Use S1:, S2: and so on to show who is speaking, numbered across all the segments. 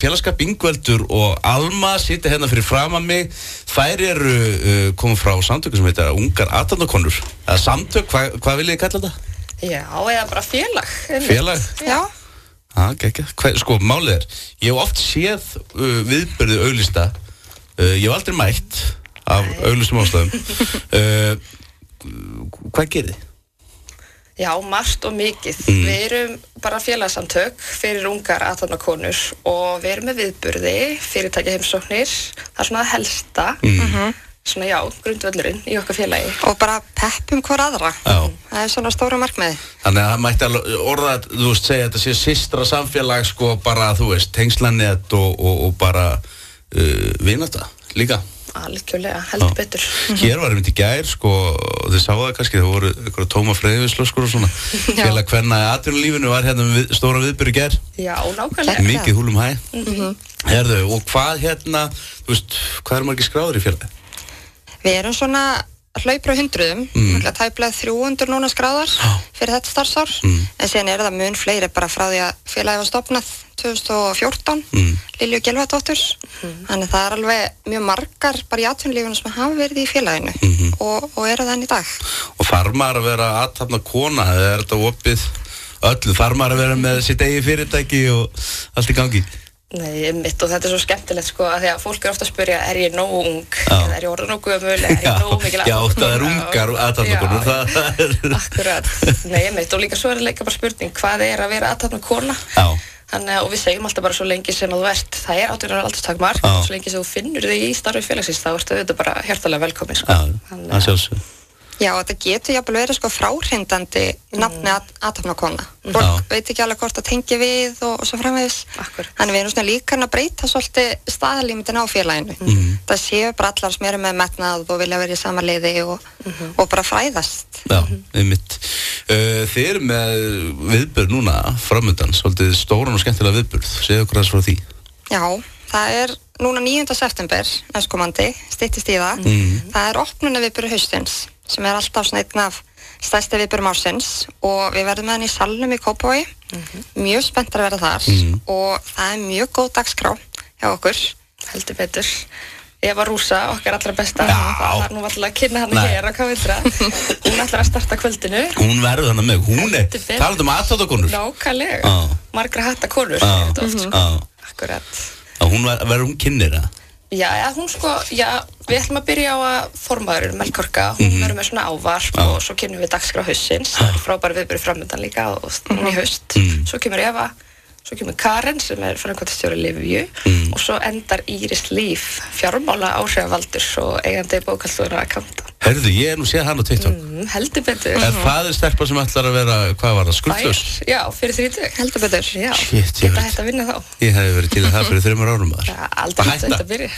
S1: Félagsskap Ingveldur og Alma sitja hérna fyrir framan mig. Þær eru komið frá samtöku sem heitir Ungar Athafnakonur. Eða samtök, hvað viljið þið kalla þetta?
S2: Já, eða bara félag.
S1: Félag?
S2: Já.
S1: Gekka. Sko, málið ég hef oft séð viðburði auglýsta. Ég hef aldrei mætt af auglýstum ástæðum. Hvað gerið þið?
S2: Já, margt og mikið. Við erum bara félagsamtök fyrir ungar athafnakonur og við erum með viðburði, fyrirtækja heimsóknir, það er svona það helsta, svona já, grundvöllurinn í okkar félagi.
S3: Og bara peppum hver aðra.
S1: Já.
S3: Það er svona stóra markmiði.
S1: Þannig að það mætti alveg orða, þú veist, segja þetta sé systra samfélag, sko, bara, þú veist, tengslanett og bara vinátta líka.
S2: Algjörlega, heldur betur.
S1: Hér var einmitt í gær, sko, þið sáu það kannski, það voru einhverja tóma freyðislöskur og svona. Félag kvenna í atvinnulífinu var hérna með stóra viðburð í gær.
S2: Já, nákvæmlega.
S1: Mikið húlum hæ. Herðu, og hvað hérna, þú veist, hvað eru margir skráður í félagi?
S3: Við erum svona hlaupur á hundruðum, tæplega 300 núna skráðar fyrir þetta starfsár, en síðan það mun fleiri bara frá því að félagið var stofnað 2014, Lilju Gylfadóttur, þannig það alveg mjög margar bara í atvinnulífinu sem hafa verið í félaginu og eru það enn í dag.
S1: Og þarf maður að vera athafna kona, eða er þetta opið öllu, þarf maður að vera með sitt eigi fyrirtæki og allt í gangi?
S2: Nei, einmitt, og þetta er svo skemmtilegt sko að því að fólk ofta að spyrja, er ég nógu ung, eða er ég orðin nógu gömul, er ég nógu mikil
S1: Já, það er ungar athafnakonur.
S2: Akkurat, nei, einmitt, og líka svo er líka bara spurning, hvað er að vera athafnakona?
S1: Já.
S2: Þannig að, og við segjum alltaf bara svo lengi sem að þú ert, það er 18 ára aldurstakmark, svo lengi sem þú finnur þig í starfi félagsins, þá ertu þetta bara hjartalega velkomin sko.
S1: Það sjálfsög.
S3: Já, þetta getur jafnvel verið sko fráhrindandi nafni athafnakona. Fólk veit ekki alveg hvort það tengi við og svo framvegis. Þannig við erum svona líka að breyta svolítið staðalímyndin á félaginu. Það séu bara allar sem eru með metnað og vilja vera í sama liði og bara fræðast.
S1: Já, einmitt. Þið eru með viðburð núna framöndan, svolítið stóran og skemmtilega viðburð. Segðu okkur aðeins frá því.
S3: Já, það er núna 9. september næstkomandi, styttist í það. Það er opnunarviðburður haustins, sem er alltaf svona einn af stærsti viðburðum ársins og við verðum með hann í salnum í Kópavogi. Mjög spenntar að vera þar og það er mjög góð dagskrá hjá okkur.
S2: Heldur betur. Eva Rúsa, okkar allra besta, það var nú alltaf að kynna hann hér á K100. Hún ætlar að starta kvöldinu.
S1: Hún verður þannig með, hún er talað athafnakonur.
S2: Nákvæmlega, margra hattakonur. Akkurat.
S1: Hún verður hún kynnir það?
S2: Já, hún sko, við ætlum að byrja á að formaðurinn Melkorka, hún verður með svona ávarp og svo kynnum við dagskrá haustsins, það er frábæri viðburður framöndan líka og í haust. Svo kemur Eva, svo kemur Karen sem er framkvæmdastjóri Livju og svo endar Íris Líf, fjármála áhrifavaldur og eigandi bókhaldsstjóra Accountant.
S1: Herðu, ég nú séð hann á TikTok.
S2: Heldur betur.
S1: Er það stelpa sem ætlar að vera, hvað var það, skuldlaus?
S2: Já, fyrir 30.
S3: Heldur betur.
S2: Já,
S1: Shit,
S2: geta hægt að vinna þá.
S1: Ég hefði verið til það fyrir 3 árum maður.
S2: Aldrei hægt að byrja.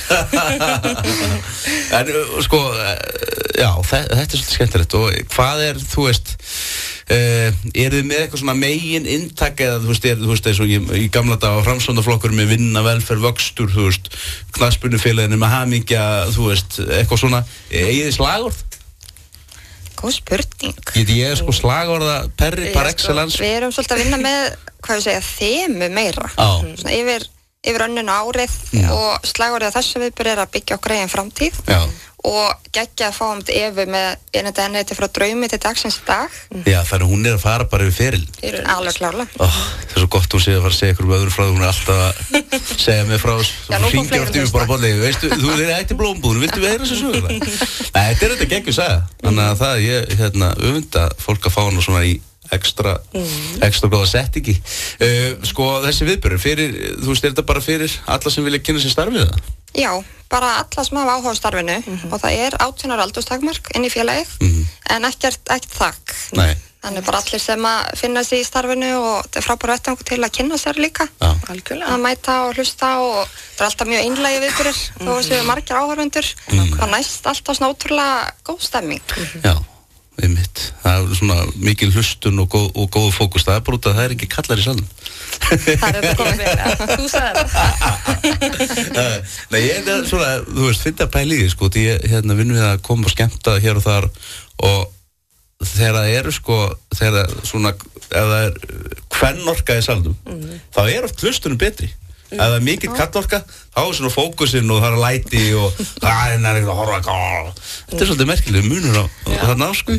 S1: En sko, já, þetta er svolítið skemmtilegt og hvað er, þú veist, þið með eitthvað svona megin inntak eða þú veist eins og í gamla daga framsóknarflokkur með vinna, velferð, vöxtur, þú veist, knattspyrnufélaginu með hamingja, þú veist, eitthvað svona, eigið þið slagorð?
S3: Góð spurning.
S1: Ég er sko slagorða par excellence.
S3: Við erum svolítið að vinna með, hvað við segja, þemu meira. Svona yfir önnuna árið og slagorðið á þessu viðburði er að byggja okkur eigin framtíð. Og geggja að fá Evu með enniti frá draumi til dagsins dag.
S1: Já, þannig hún er að fara bara yfir feril.
S3: Alveg klárlega.
S1: Það er svo gott hún sé að fara að segja ykkur öðru frá því, hún er alltaf að segja mig frá þessu, hringja oft yfir bara bóðlegi, veistu, þú er hætti blómbúðun, viltu við heyra þessu söguna? Nei, þetta er þetta geggjum saga, þannig að það ég öfunda fólk að fá hana svona í ekstra góða settingi. Sko, þessi viðburður, þú veist, er þetta bara fyrir alla sem vilja kynna sér starfið það?
S3: Já, bara alla sem hafa áhuga á starfinu og það er 18 ára aldurstakmark inn í félagið en ekkert þak.
S1: Nei.
S3: Þannig bara allir sem að finna sig í starfinu og þetta er frábæra vettvangur til að kynna sér líka.
S2: Algjörlega.
S3: Að mæta og hlusta og það er alltaf mjög einlægi viðburðir þó að séu margir áhorfendur. Það næst alltaf svona ótrúlega góð stemming.
S1: Já. Einmitt. Það er svona mikil hlustun og góð fókus. Það er bara út að það er ekki kallar í salnum.
S2: Það er þetta komið fyrir, þú sagði það.
S1: Nei, ég er svona, þú veist, finna pæli í því, sko, því vinnum við að koma og skemmta hér og þar og þegar það eru, sko, þegar svona, ef það er kvennorka í salnum, þá er oft hlustunum betri. ef það mikil kallorka þá svona fókusinn og það læti og það ekkert að horfa þetta svolítið merkileg munur á þarna sko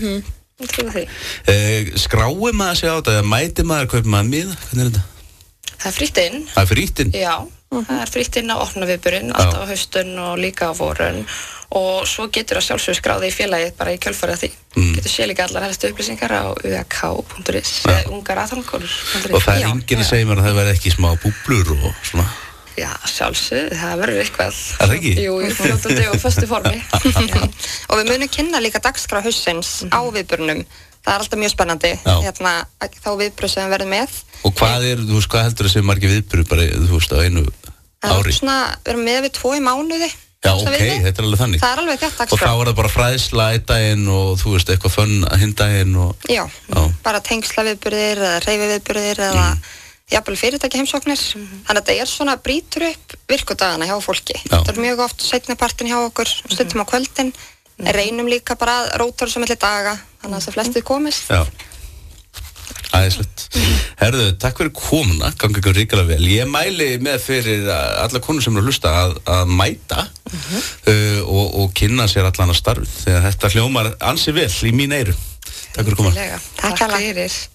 S1: skráir maður sig á þetta eða mætir maður, kaupir maður miða, hvernig þetta?
S2: Það frítt inn.
S1: Það frítt inn?
S2: Já, það frítt inn á opna viðburinn, alltaf á haustun og líka á vorun og svo getur að sjálfsögur skráði í félagið bara í kjölfarið því. Getur sé líka allar helstu upplýsingar á uak.is eða ungarathangkonur.
S1: Og það enginn að segja mér að það verði ekki smá búblur og svona?
S2: Já, sjálfsög, það verður eitthvað.
S1: Er það ekki?
S2: Jú, fljótandi og föstu formi.
S3: Og við munum kynna líka dagskrá haustsins á viðburunum. Það alltaf mjög spennandi, þá viðburð sem við verðum með.
S1: Og hvað hvað heldur það sem margir viðburð bara, á einu ári?
S3: Við erum með 2 í mánuði.
S1: Já, þetta alveg þannig.
S3: Það alveg þetta dagskrá.
S1: Og þá það bara fræðsla einn daginn og eitthvað fönn hinn daginn og...
S3: Já, bara tengsla viðburðir eða hreyfi viðburðir eða jafnvel fyrirtæki heimsóknir. Þannig að þetta svona brýtur upp virkudagana hjá fólki. Þetta mjög oft seinni partinn hjá okkur, stundum á kvöldin. Reynum líka bara að róta þessu milli daga, þannig að það flestið komist.
S1: Já, æðislegt. Herðu, takk fyrir komuna, gangi ykkur ríkilega vel. Ég mæli með fyrir alla konur sem eru að hlusta að mæta og kynna sér allan að starfið, þegar þetta hljómar ansi vel í mín eyru. Takk fyrir komuna.
S2: Takk fyrir.